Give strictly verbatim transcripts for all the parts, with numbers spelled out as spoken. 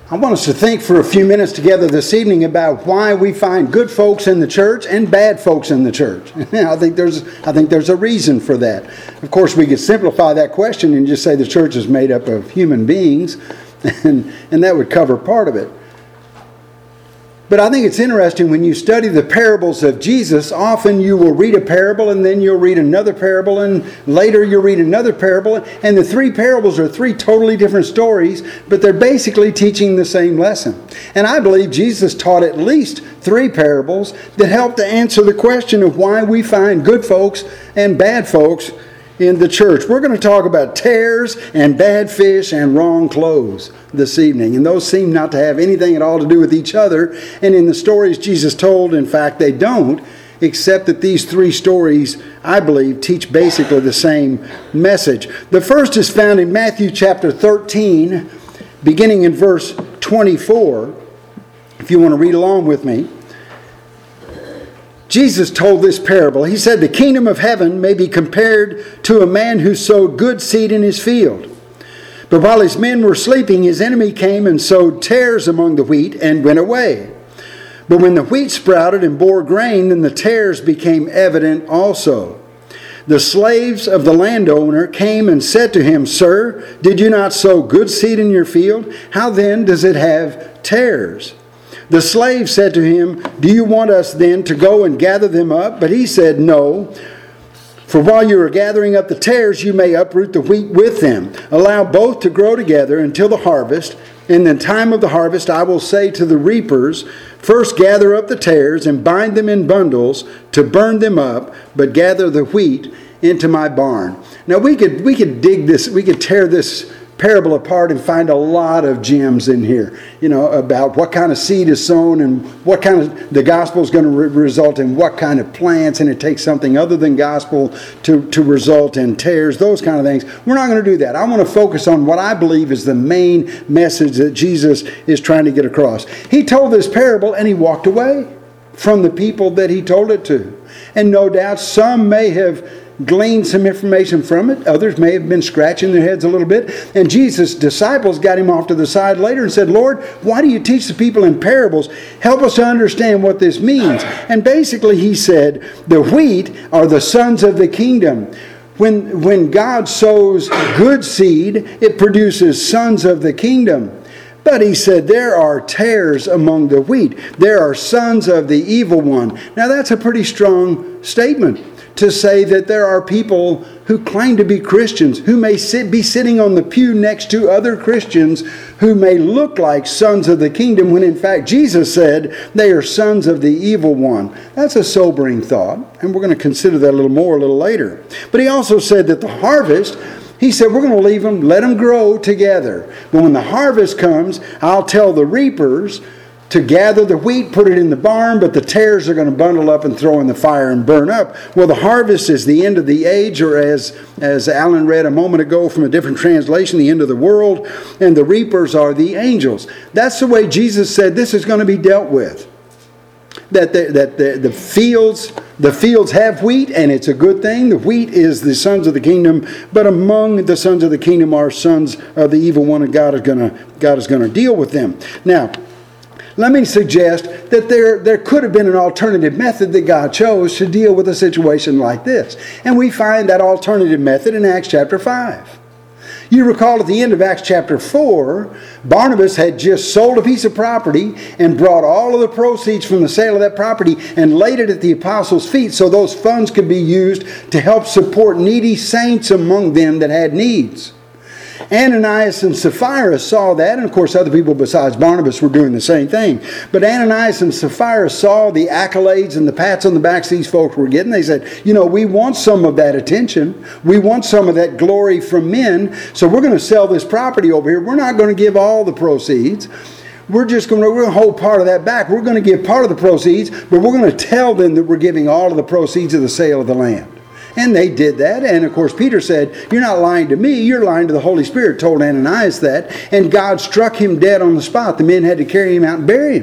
I want us to think for a few minutes together this evening about why we find good folks in the church and bad folks in the church. I think there's I think there's a reason for that. Of course, we could simplify that question and just say the church is made up of human beings, and, and that would cover part of it. But I think it's interesting when you study the parables of Jesus, often you will read a parable and then you'll read another parable and later you'll read another parable. And the three parables are three totally different stories, but they're basically teaching the same lesson. And I believe Jesus taught at least three parables that help to answer the question of why we find good folks and bad folks in the church. We're going to talk about tares and bad fish and wrong clothes this evening. And those seem not to have anything at all to do with each other. And in the stories Jesus told, in fact, they don't, except that these three stories, I believe, teach basically the same message. The first is found in Matthew chapter thirteen, beginning in verse twenty-four. If you want to read along with me. Jesus told this parable. He said, "The kingdom of heaven may be compared to a man who sowed good seed in his field. But while his men were sleeping, his enemy came and sowed tares among the wheat and went away. But when the wheat sprouted and bore grain, then the tares became evident also. The slaves of the landowner came and said to him, 'Sir, did you not sow good seed in your field? How then does it have tares?' The slave said to him, 'Do you want us then to go and gather them up?' But he said, 'No. For while you are gathering up the tares, you may uproot the wheat with them. Allow both to grow together until the harvest. In the time of the harvest, I will say to the reapers, first gather up the tares and bind them in bundles to burn them up, but gather the wheat into my barn.'" Now we could we could dig this, we could tear this parable apart and find a lot of gems in here, you know, about what kind of seed is sown and what kind of, the gospel is going to re- result in what kind of plants, and it takes something other than gospel to, to result in tares, those kind of things. We're not going to do that. I want to focus on what I believe is the main message that Jesus is trying to get across. He told this parable and he walked away from the people that he told it to. And no doubt some may have gleaned some information from it. Others may have been scratching their heads a little bit. And Jesus' disciples got him off to the side later and said, "Lord, why do you teach the people in parables? Help us to understand what this means." And basically he said, the wheat are the sons of the kingdom. When, when God sows good seed, it produces sons of the kingdom. But he said, there are tares among the wheat. There are sons of the evil one. Now that's a pretty strong statement, to say that there are people who claim to be Christians, who may sit, be sitting on the pew next to other Christians who may look like sons of the kingdom, when in fact Jesus said they are sons of the evil one. That's a sobering thought, and we're going to consider that a little more a little later. But he also said that the harvest, he said, we're going to leave them, let them grow together. But when the harvest comes, I'll tell the reapers to gather the wheat, put it in the barn, but the tares are going to bundle up and throw in the fire and burn up. Well, the harvest is the end of the age, or as, as Alan read a moment ago from a different translation, the end of the world, and the reapers are the angels. That's the way Jesus said this is going to be dealt with. That the, that the, the fields the fields have wheat, and it's a good thing. The wheat is the sons of the kingdom, but among the sons of the kingdom are sons of the evil one, and God is going to God is going to deal with them. Now, let me suggest that there, there could have been an alternative method that God chose to deal with a situation like this. And we find that alternative method in Acts chapter five. You recall at the end of Acts chapter four, Barnabas had just sold a piece of property and brought all of the proceeds from the sale of that property and laid it at the apostles' feet so those funds could be used to help support needy saints among them that had needs. Ananias and Sapphira saw that, and of course other people besides Barnabas were doing the same thing. But Ananias and Sapphira saw the accolades and the pats on the backs these folks were getting. They said, you know, we want some of that attention. We want some of that glory from men. So we're going to sell this property over here. We're not going to give all the proceeds. We're just going to, we're going to hold part of that back. We're going to give part of the proceeds, but we're going to tell them that we're giving all of the proceeds of the sale of the land. And they did that. And of course, Peter said, you're not lying to me, you're lying to the Holy Spirit, told Ananias that. And God struck him dead on the spot. The men had to carry him out and bury him.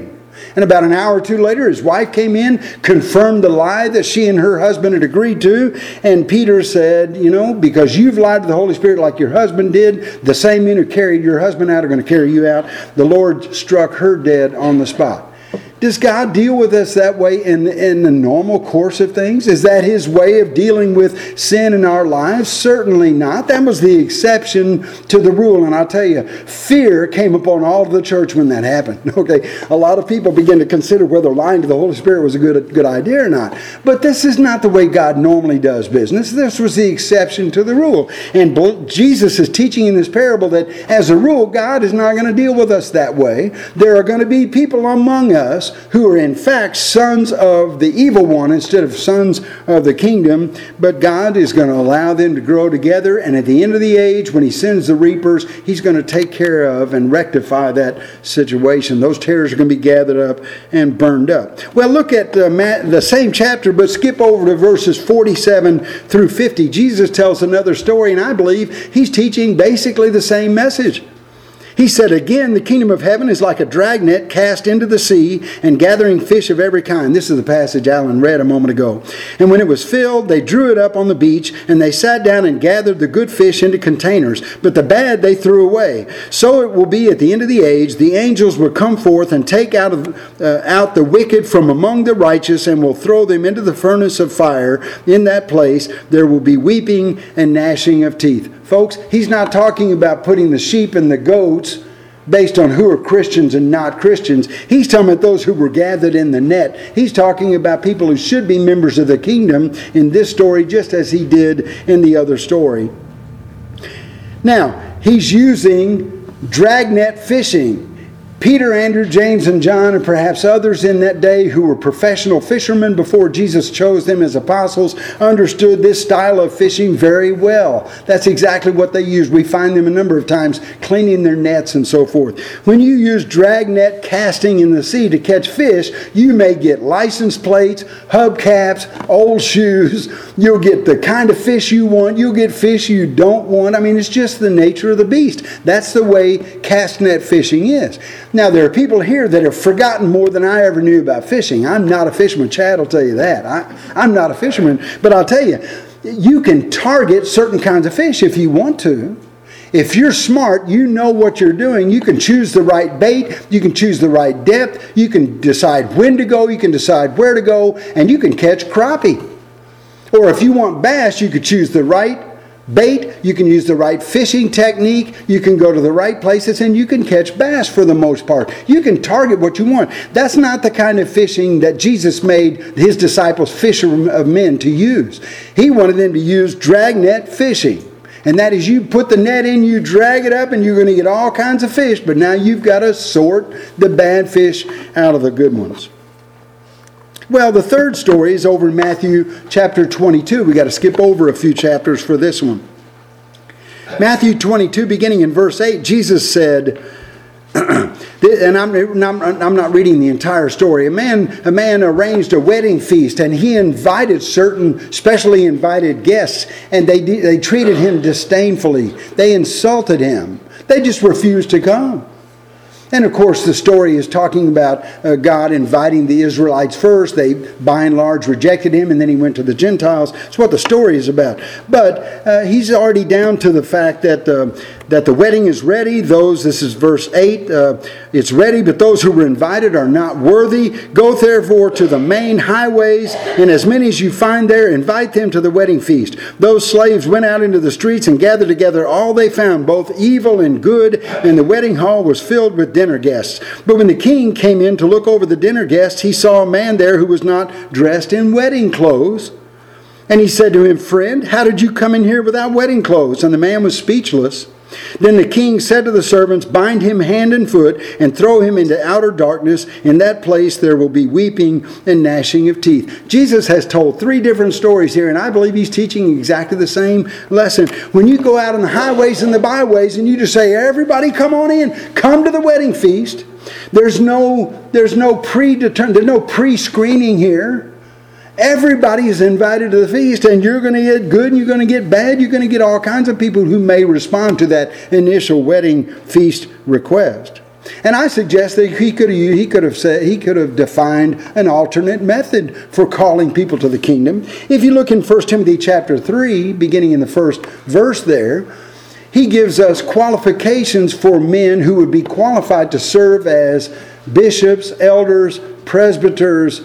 And about an hour or two later, his wife came in, confirmed the lie that she and her husband had agreed to. And Peter said, you know, because you've lied to the Holy Spirit like your husband did, the same men who carried your husband out are going to carry you out. The Lord struck her dead on the spot. Does God deal with us that way in, in the normal course of things? Is that His way of dealing with sin in our lives? Certainly not. That was the exception to the rule. And I'll tell you, fear came upon all of the church when that happened. Okay, a lot of people begin to consider whether lying to the Holy Spirit was a good, good idea or not. But this is not the way God normally does business. This was the exception to the rule. And Jesus is teaching in this parable that as a rule, God is not going to deal with us that way. There are going to be people among us who are in fact sons of the evil one instead of sons of the kingdom. But God is going to allow them to grow together. And at the end of the age, when He sends the reapers, He's going to take care of and rectify that situation. Those tares are going to be gathered up and burned up. Well, look at uh, the same chapter, but skip over to verses forty-seven through fifty. Jesus tells another story, and I believe He's teaching basically the same message. He said, again, the kingdom of heaven is like a dragnet cast into the sea and gathering fish of every kind. This is the passage Alan read a moment ago. And when it was filled, they drew it up on the beach, and they sat down and gathered the good fish into containers, but the bad they threw away. So it will be at the end of the age. The angels will come forth and take out, of, uh, out the wicked from among the righteous, and will throw them into the furnace of fire. In that place there will be weeping and gnashing of teeth. Folks, He's not talking about putting the sheep and the goats based on who are Christians and not Christians. He's talking about those who were gathered in the net. He's talking about people who should be members of the kingdom in this story, just as He did in the other story. Now, He's using dragnet fishing. Peter, Andrew, James, and John, and perhaps others in that day who were professional fishermen before Jesus chose them as apostles, understood this style of fishing very well. That's exactly what they used. We find them a number of times cleaning their nets and so forth. When you use dragnet casting in the sea to catch fish, you may get license plates, hubcaps, old shoes. You'll get the kind of fish you want. You'll get fish you don't want. I mean, it's just the nature of the beast. That's the way cast net fishing is. Now, there are people here that have forgotten more than I ever knew about fishing. I'm not a fisherman. Chad will tell you that. I, I'm not a fisherman. But I'll tell you, you can target certain kinds of fish if you want to. If you're smart, you know what you're doing. You can choose the right bait. You can choose the right depth. You can decide when to go. You can decide where to go. And you can catch crappie. Or if you want bass, you could choose the right bait, you can use the right fishing technique, you can go to the right places, and you can catch bass for the most part. You can target what you want. That's not the kind of fishing that Jesus made His disciples fisher of men to use. He wanted them to use dragnet fishing. And that is, you put the net in, you drag it up, and you're going to get all kinds of fish, but now you've got to sort the bad fish out of the good ones. Well, the third story is over in Matthew chapter twenty-two. We got to skip over a few chapters for this one. Matthew twenty-two, beginning in verse eight, Jesus said, and I'm, I'm not reading the entire story. A man, a man arranged a wedding feast, and he invited certain specially invited guests, and they, they treated him disdainfully. They insulted him. They just refused to come. And of course, the story is talking about uh, God inviting the Israelites first. They, by and large, rejected Him, and then He went to the Gentiles. That's what the story is about. But uh, He's already down to the fact that uh, that the wedding is ready. Those, this is verse eight, uh, it's ready, but those who were invited are not worthy. Go therefore to the main highways, and as many as you find there, invite them to the wedding feast. Those slaves went out into the streets and gathered together all they found, both evil and good, and the wedding hall was filled with dinner guests. But when the king came in to look over the dinner guests, he saw a man there who was not dressed in wedding clothes. And he said to him, "Friend, how did you come in here without wedding clothes?" And the man was speechless. Then the king said to the servants, "Bind him hand and foot and throw him into outer darkness. In that place there will be weeping and gnashing of teeth." Jesus has told three different stories here, and I believe He's teaching exactly the same lesson. When you go out on the highways and the byways and you just say, "Everybody come on in, come to the wedding feast," there's no, there's no predetermined, there's no pre-screening here. Everybody is invited to the feast, and you're going to get good and you're going to get bad. You're going to get all kinds of people who may respond to that initial wedding feast request. And I suggest that he could have he could have said he could have defined an alternate method for calling people to the kingdom. If you look in First Timothy chapter three, beginning in the first verse there, he gives us qualifications for men who would be qualified to serve as bishops, elders, presbyters,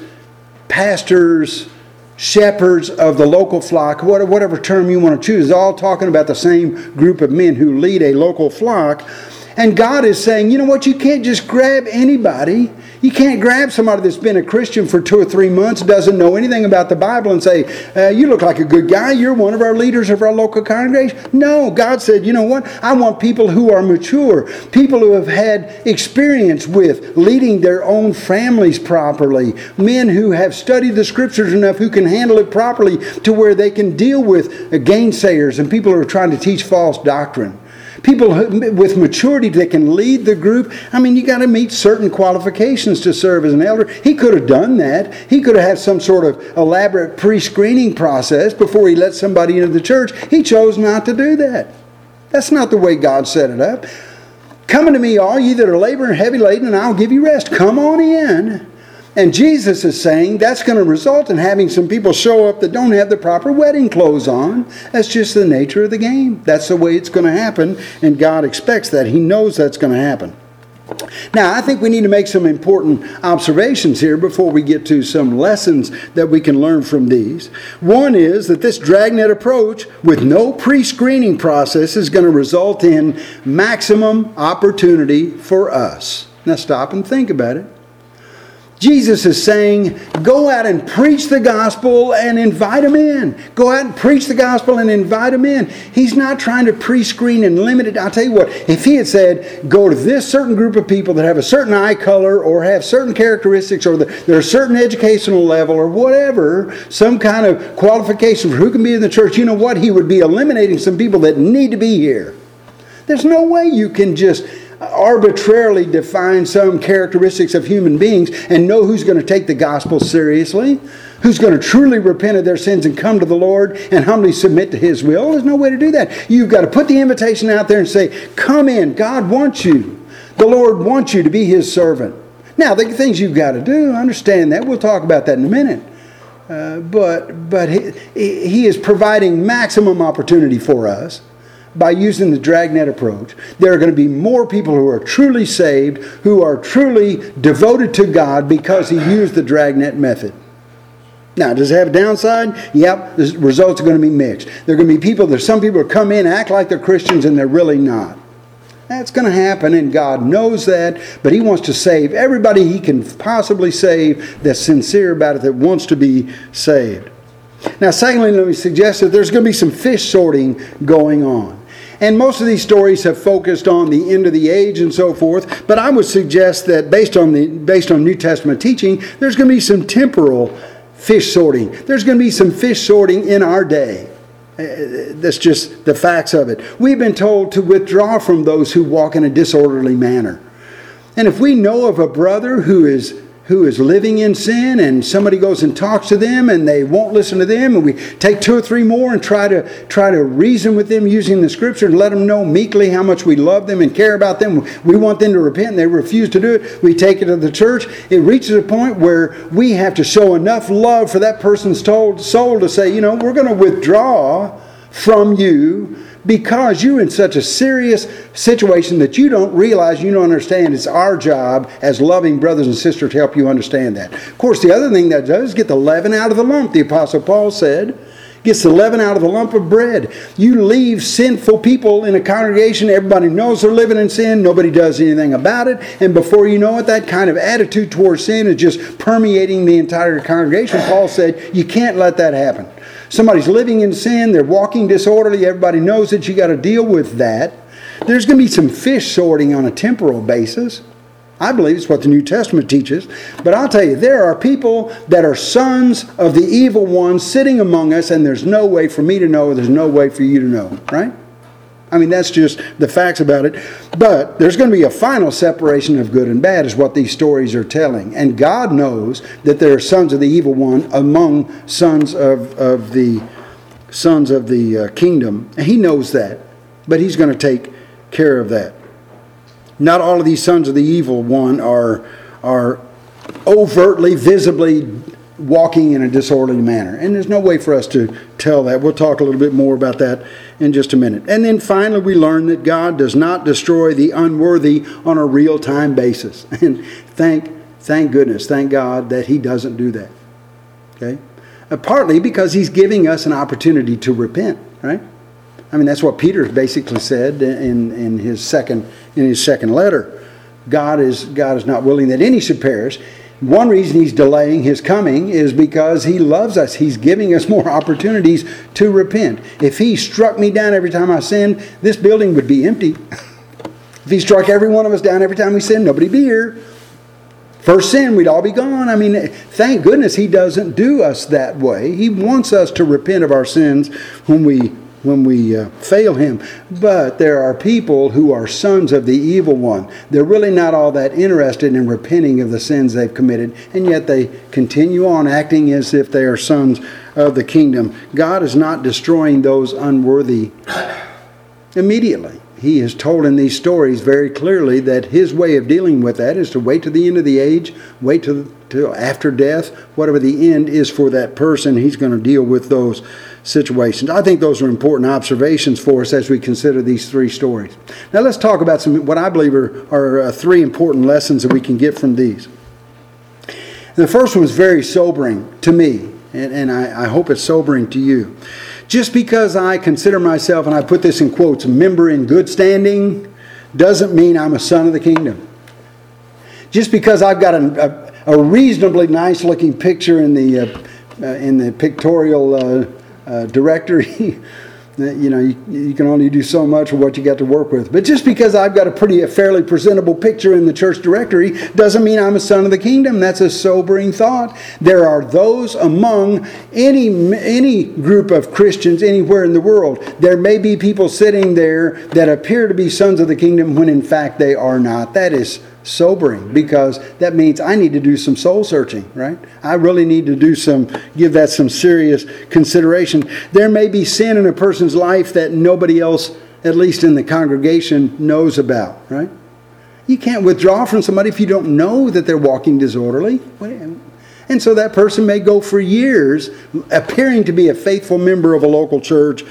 pastors, shepherds of the local flock, whatever term you want to choose. All talking about the same group of men who lead a local flock. And God is saying, you know what, you can't just grab anybody. You can't grab somebody that's been a Christian for two or three months, doesn't know anything about the Bible, and say, uh, you look like a good guy, you're one of our leaders of our local congregation. No, God said, you know what, I want people who are mature, people who have had experience with leading their own families properly, men who have studied the Scriptures enough who can handle it properly to where they can deal with gainsayers and people who are trying to teach false doctrine. People with maturity that can lead the group. I mean, you got to meet certain qualifications to serve as an elder. He could have done that. He could have had some sort of elaborate pre-screening process before he let somebody into the church. He chose not to do that. That's not the way God set it up. Come unto me, all ye that are laboring and heavy laden, and I'll give you rest. Come on in. And Jesus is saying that's going to result in having some people show up that don't have the proper wedding clothes on. That's just the nature of the game. That's the way it's going to happen, and God expects that. He knows that's going to happen. Now, I think we need to make some important observations here before we get to some lessons that we can learn from these. One is that this dragnet approach with no pre-screening process is going to result in maximum opportunity for us. Now, stop and think about it. Jesus is saying, go out and preach the gospel and invite them in. Go out and preach the gospel and invite them in. He's not trying to pre-screen and limit it. I'll tell you what, if he had said, go to this certain group of people that have a certain eye color or have certain characteristics or they're a certain educational level or whatever, some kind of qualification for who can be in the church, you know what? He would be eliminating some people that need to be here. There's no way you can just arbitrarily define some characteristics of human beings and know who's going to take the gospel seriously, who's going to truly repent of their sins and come to the Lord and humbly submit to His will. There's no way to do that. You've got to put the invitation out there and say, come in. God wants you. The Lord wants you to be His servant. Now, the things you've got to do, understand that. We'll talk about that in a minute. Uh, but but he, he is providing maximum opportunity for us. By using the dragnet approach, there are going to be more people who are truly saved, who are truly devoted to God because he used the dragnet method. Now, does it have a downside? Yep, the results are going to be mixed. There are going to be people, there's some people who come in, act like they're Christians, and they're really not. That's going to happen, and God knows that, but He wants to save everybody He can possibly save that's sincere about it, that wants to be saved. Now, secondly, let me suggest that there's going to be some fish sorting going on. And most of these stories have focused on the end of the age and so forth, but I would suggest that based on the based on New Testament teaching, there's going to be some temporal fish sorting. There's going to be some fish sorting in our day. That's just the facts of it. We've been told to withdraw from those who walk in a disorderly manner. And if we know of a brother who is who is living in sin and somebody goes and talks to them and they won't listen to them, and we take two or three more and try to try to reason with them using the Scripture and let them know meekly how much we love them and care about them. We want them to repent and they refuse to do it. We take it to the church. It reaches a point where we have to show enough love for that person's soul to say, you know, we're going to withdraw from you because you're in such a serious situation that you don't realize, you don't understand. It's our job as loving brothers and sisters to help you understand that. Of course, the other thing that does is get the leaven out of the lump. The Apostle Paul said, gets the leaven out of the lump of bread. You leave sinful people in a congregation. Everybody knows they're living in sin. Nobody does anything about it. And before you know it, that kind of attitude towards sin is just permeating the entire congregation. Paul said, you can't let that happen. Somebody's living in sin, they're walking disorderly, everybody knows it, you got to deal with that. There's going to be some fish sorting on a temporal basis. I believe it's what the New Testament teaches. But I'll tell you, there are people that are sons of the evil one sitting among us, and there's no way for me to know, there's no way for you to know, right? I mean, that's just the facts about it. But there's going to be a final separation of good and bad is what these stories are telling. And God knows that there are sons of the evil one among sons of, of the sons of the uh, kingdom. And He knows that. But He's going to take care of that. Not all of these sons of the evil one are, are overtly, visibly walking in a disorderly manner. And there's no way for us to tell that. We'll talk a little bit more about that in just a minute. And then finally we learn that God does not destroy the unworthy on a real-time basis. And thank, thank goodness, thank God that He doesn't do that. Okay? Uh, partly because He's giving us an opportunity to repent, right? I mean, that's what Peter basically said in, in his second in his second letter. God is God is not willing that any should perish. One reason He's delaying His coming is because He loves us. He's giving us more opportunities to repent. If He struck me down every time I sinned, this building would be empty. If He struck every one of us down every time we sinned, nobody'd be here. First sin, we'd all be gone. I mean, thank goodness He doesn't do us that way. He wants us to repent of our sins when we when we uh, fail Him. But there are people who are sons of the evil one. They're really not all that interested in repenting of the sins they've committed, and yet they continue on acting as if they are sons of the kingdom. God is not destroying those unworthy immediately. He has told in these stories very clearly that His way of dealing with that is to wait to the end of the age, wait till, till after death, whatever the end is for that person, He's going to deal with those situations. I think those are important observations for us as we consider these three stories. Now let's talk about some what I believe are, are uh, three important lessons that we can get from these. And the first one was very sobering to me, and, and I, I hope it's sobering to you. Just because I consider myself, and I put this in quotes, a member in good standing, doesn't mean I'm a son of the kingdom. Just because I've got a, a, a reasonably nice looking picture in the uh, uh, in the pictorial uh, uh, directory, you know, you, you can only do so much with what you got to work with. But just because I've got a pretty, a fairly presentable picture in the church directory doesn't mean I'm a son of the kingdom. That's a sobering thought. There are those among any any group of Christians anywhere in the world. There may be people sitting there that appear to be sons of the kingdom when in fact they are not. That is sobering, because that means I need to do some soul searching, right? I really need to do some, give that some serious consideration. There may be sin in a person's life that nobody else, at least in the congregation, knows about, right? You can't withdraw from somebody if you don't know that they're walking disorderly. And so that person may go for years appearing to be a faithful member of a local church,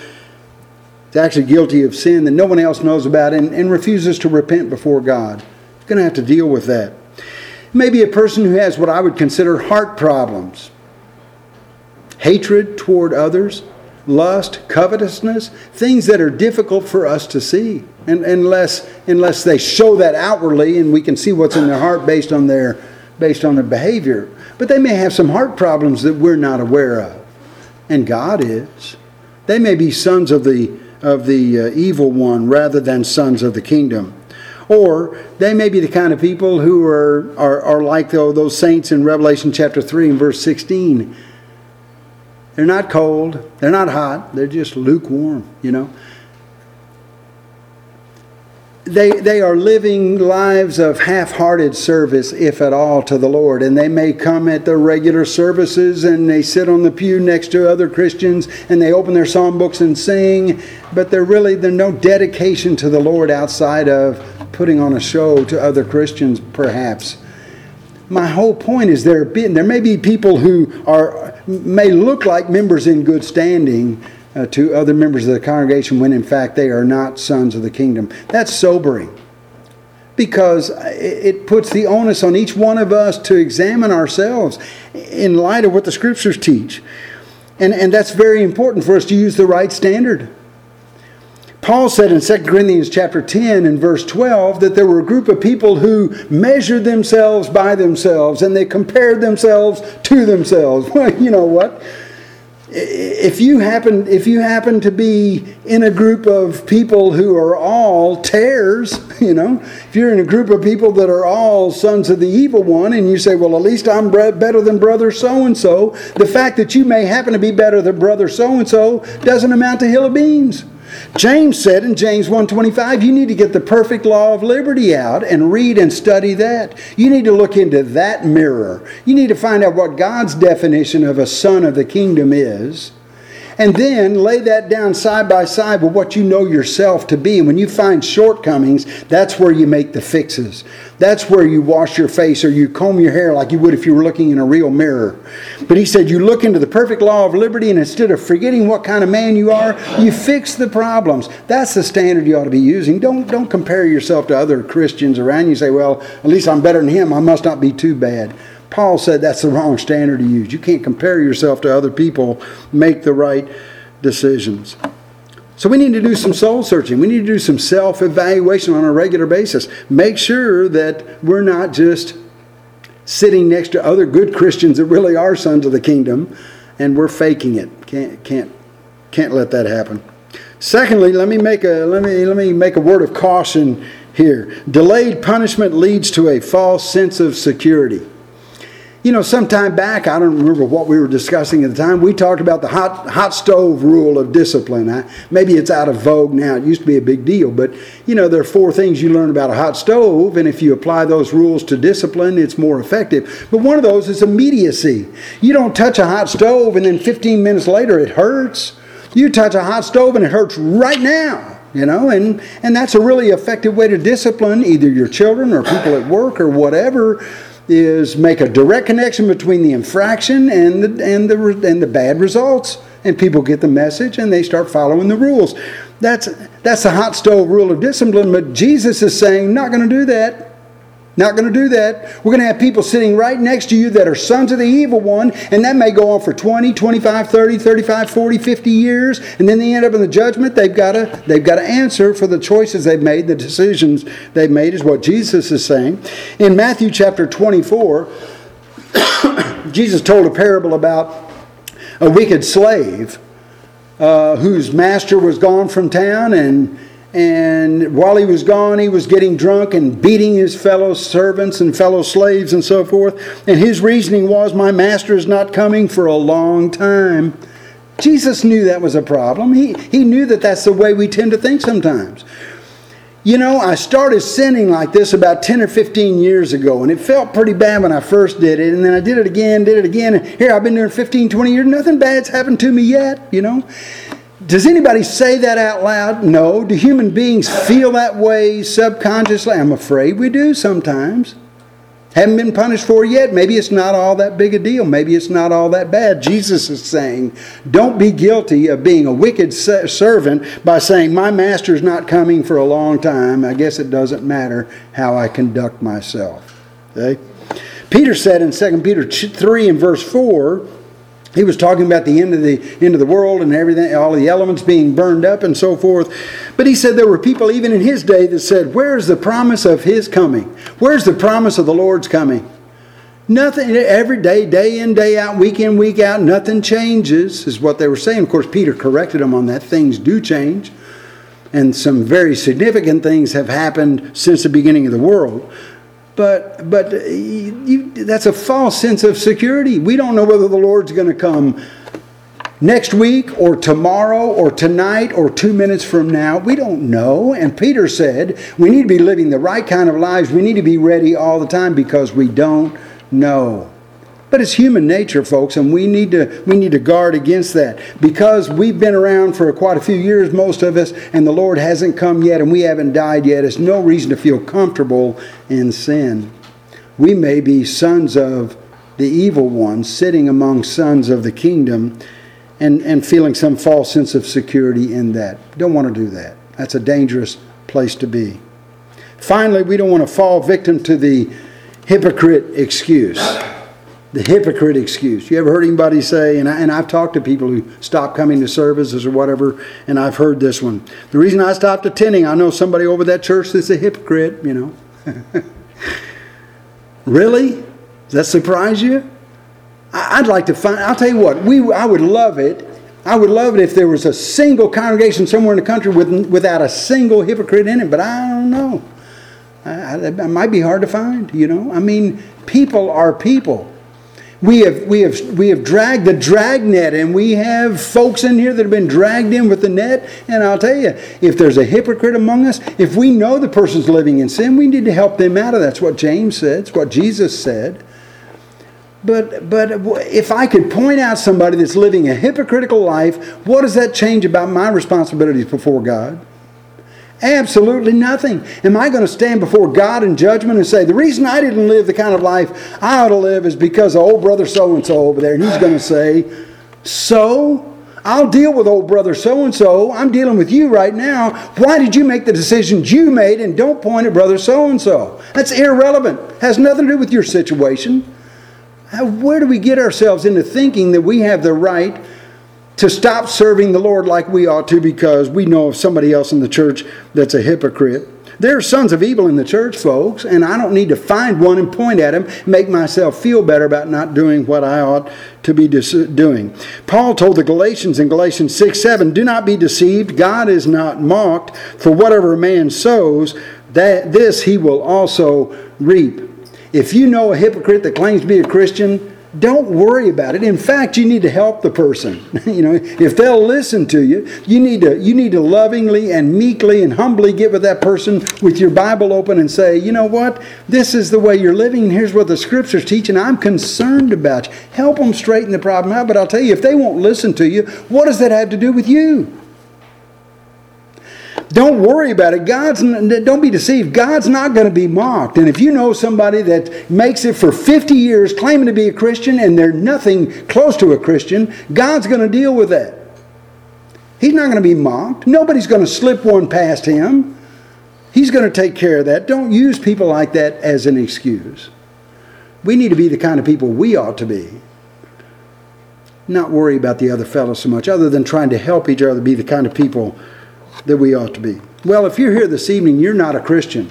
is actually guilty of sin that no one else knows about, and, and refuses to repent before God. Going to have to deal with that. Maybe a person who has what I would consider heart problems, hatred toward others, lust, covetousness, things that are difficult for us to see, and unless unless they show that outwardly and we can see what's in their heart based on their based on their behavior. But they may have some heart problems that we're not aware of, and God is. They may be sons of the of the uh, evil one rather than sons of the kingdom. Or they may be the kind of people who are, are, are like though, those saints in Revelation chapter three and verse sixteen. They're not cold. They're not hot. They're just lukewarm, you know. They, they are living lives of half-hearted service, if at all, to the Lord. And they may come at the regular services and they sit on the pew next to other Christians and they open their psalm books and sing. But they're really, there's no dedication to the Lord outside of putting on a show to other Christians, perhaps. My whole point is there be, there may be people who are may look like members in good standing uh, to other members of the congregation when in fact they are not sons of the kingdom. That's sobering, because it puts the onus on each one of us to examine ourselves in light of what the Scriptures teach. And, and that's very important for us to use the right standard. Paul said in Second Corinthians chapter ten and verse twelve that there were a group of people who measured themselves by themselves and they compared themselves to themselves. Well, you know what? If you happen if you happen to be in a group of people who are all tares, you know, if you're in a group of people that are all sons of the evil one, and you say, well, at least I'm better than brother so-and-so, the fact that you may happen to be better than brother so-and-so doesn't amount to a hill of beans. James said in James one twenty-five, you need to get the perfect law of liberty out and read and study that. You need to look into that mirror. You need to find out what God's definition of a son of the kingdom is. And then lay that down side by side with what you know yourself to be. And when you find shortcomings, that's where you make the fixes. That's where you wash your face or you comb your hair like you would if you were looking in a real mirror. But he said you look into the perfect law of liberty, and instead of forgetting what kind of man you are, you fix the problems. That's the standard you ought to be using. Don't, don't compare yourself to other Christians around you and say, well, at least I'm better than him. I must not be too bad. Paul said that's the wrong standard to use. You can't compare yourself to other people. Make the right decisions. So we need to do some soul searching. We need to do some self-evaluation on a regular basis. Make sure that we're not just sitting next to other good Christians that really are sons of the kingdom and we're faking it. Can't can't can't let that happen. Secondly, let me make a let me let me make a word of caution here. Delayed punishment leads to a false sense of security. You know, some time back, I don't remember what we were discussing at the time, we talked about the hot hot stove rule of discipline. I, maybe it's out of vogue now. It used to be a big deal. But, you know, there are four things you learn about a hot stove, and if you apply those rules to discipline, it's more effective. But one of those is immediacy. You don't touch a hot stove, and then fifteen minutes later it hurts. You touch a hot stove, and it hurts right now. You know, and, and that's a really effective way to discipline either your children or people at work or whatever, is make a direct connection between the infraction and the and the and the bad results, and people get the message and they start following the rules. That's that's the hot stove rule of discipline. But Jesus is saying, not going to do that. Not going to do that. We're going to have people sitting right next to you that are sons of the evil one, and that may go on for twenty, twenty-five, thirty, thirty-five, forty, fifty years, and then they end up in the judgment. They've got to they've got to answer for the choices they've made, the decisions they've made, is what Jesus is saying. In Matthew chapter twenty-four, Jesus told a parable about a wicked slave uh, whose master was gone from town, and And while he was gone, he was getting drunk and beating his fellow servants and fellow slaves and so forth. And his reasoning was, my master is not coming for a long time. Jesus knew that was a problem. He, he knew that that's the way we tend to think sometimes. You know, I started sinning like this about ten or fifteen years ago, and it felt pretty bad when I first did it. And then I did it again, did it again. And here I've been doing fifteen, twenty years. Nothing bad's happened to me yet, you know. Does anybody say that out loud? No. Do human beings feel that way subconsciously? I'm afraid we do sometimes. Haven't been punished for it yet. Maybe it's not all that big a deal. Maybe it's not all that bad. Jesus is saying, don't be guilty of being a wicked servant by saying, my master's not coming for a long time. I guess it doesn't matter how I conduct myself. Okay? Peter said in Second Peter three and verse four, he was talking about the end of the end of the world and everything, all the elements being burned up and so forth. But he said there were people even in his day that said, where's the promise of his coming? Where's the promise of the Lord's coming? Nothing, every day, day in, day out, week in, week out, nothing changes, is what they were saying. Of course, Peter corrected them on that. Things do change. And some very significant things have happened since the beginning of the world. But but you, that's a false sense of security. We don't know whether the Lord's going to come next week or tomorrow or tonight or two minutes from now. We don't know. And Peter said we need to be living the right kind of lives. We need to be ready all the time because we don't know. But it's human nature, folks, and we need to we need to guard against that. Because we've been around for quite a few years, most of us, and the Lord hasn't come yet, and we haven't died yet. It's no reason to feel comfortable in sin. We may be sons of the evil one, sitting among sons of the kingdom, and, and feeling some false sense of security in that. Don't want to do that. That's a dangerous place to be. Finally, we don't want to fall victim to the hypocrite excuse. The hypocrite excuse. You ever heard anybody say, and, I, and I've talked to people who stopped coming to services or whatever, and I've heard this one. The reason I stopped attending, I know somebody over that church that's a hypocrite, you know. Really? Does that surprise you? I, I'd like to find, I'll tell you what, we I would love it. I would love it if there was a single congregation somewhere in the country with, without a single hypocrite in it, but I don't know. I, I, it might be hard to find, you know. I mean, people are people. We have we have we have dragged the drag net, and we have folks in here that have been dragged in with the net. And I'll tell you, if there's a hypocrite among us, if we know the person's living in sin, we need to help them out of that. That's what James said. It's what Jesus said. but but if I could point out somebody that's living a hypocritical life, what does that change about my responsibilities before God? Absolutely nothing. Am I going to stand before God in judgment and say, the reason I didn't live the kind of life I ought to live is because of old brother so-and-so over there? And he's going to say, so? I'll deal with old brother so-and-so. I'm dealing with you right now. Why did you make the decisions you made? And don't point at brother so-and-so. That's irrelevant. Has nothing to do with your situation. Where do we get ourselves into thinking that we have the right to stop serving the Lord like we ought to because we know of somebody else in the church that's a hypocrite? There are sons of evil in the church, folks, and I don't need to find one and point at him, make myself feel better about not doing what I ought to be doing. Paul told the Galatians in Galatians six seven, do not be deceived, God is not mocked, for whatever a man sows, that this he will also reap. If you know a hypocrite that claims to be a Christian, don't worry about it. In fact, you need to help the person. You know, if they'll listen to you, you need to you need to lovingly and meekly and humbly get with that person with your Bible open and say, you know what? This is the way you're living, and here's what the Scriptures teach, and I'm concerned about you. Help them straighten the problem out. But I'll tell you, if they won't listen to you, what does that have to do with you? Don't worry about it. God's don't be deceived. God's not going to be mocked. And if you know somebody that makes it for fifty years claiming to be a Christian and they're nothing close to a Christian, God's going to deal with that. He's not going to be mocked. Nobody's going to slip one past him. He's going to take care of that. Don't use people like that as an excuse. We need to be the kind of people we ought to be. Not worry about the other fellow so much, other than trying to help each other be the kind of people that we ought to be. Well, if you're here this evening, you're not a Christian.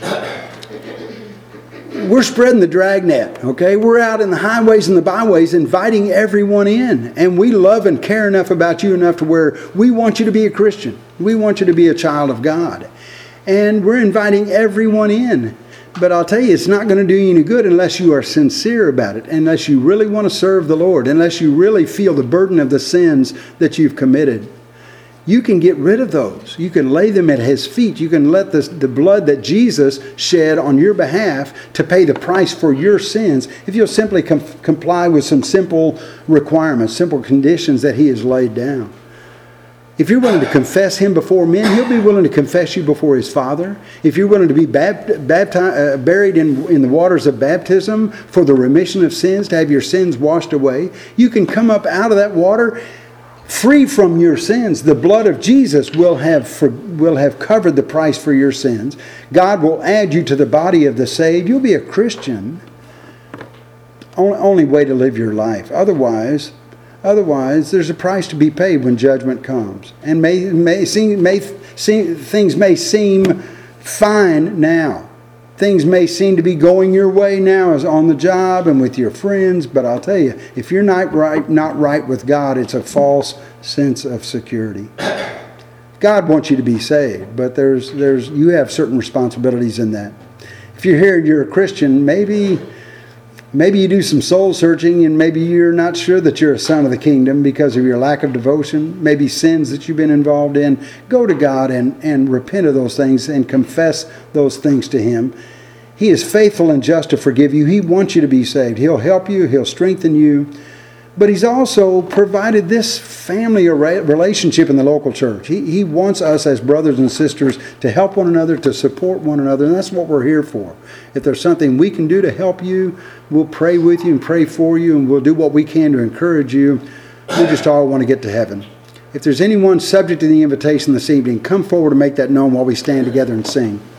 We're spreading the dragnet, okay? We're out in the highways and the byways inviting everyone in. And we love and care enough about you enough to where we want you to be a Christian. We want you to be a child of God. And we're inviting everyone in. But I'll tell you, it's not going to do you any good unless you are sincere about it, unless you really want to serve the Lord, unless you really feel the burden of the sins that you've committed. You can get rid of those. You can lay them at His feet. You can let this, the blood that Jesus shed on your behalf to pay the price for your sins, if you'll simply com- comply with some simple requirements, simple conditions that He has laid down. If you're willing to confess Him before men, He'll be willing to confess you before His Father. If you're willing to be bapt- baptized, uh, buried in, in the waters of baptism for the remission of sins, to have your sins washed away, you can come up out of that water free from your sins. The blood of Jesus will have for, will have covered the price for your sins. God will add you to the body of the saved. You'll be a Christian. Only, only way to live your life. Otherwise, otherwise, there's a price to be paid when judgment comes. And may may seem may seem things may seem fine now. Things may seem to be going your way now as on the job and with your friends, but I'll tell you, if you're not right, not right with God, it's a false sense of security. God wants you to be saved, but there's there's you have certain responsibilities in that. If you're here and you're a Christian, maybe maybe you do some soul searching and maybe you're not sure that you're a son of the kingdom because of your lack of devotion, maybe sins that you've been involved in. Go to God and, and repent of those things and confess those things to Him. He is faithful and just to forgive you. He wants you to be saved. He'll help you. He'll strengthen you. But He's also provided this family relationship in the local church. He, he wants us as brothers and sisters to help one another, to support one another, and that's what we're here for. If there's something we can do to help you, we'll pray with you and pray for you, and we'll do what we can to encourage you. We just all want to get to heaven. If there's anyone subject to the invitation this evening, come forward and make that known while we stand together and sing.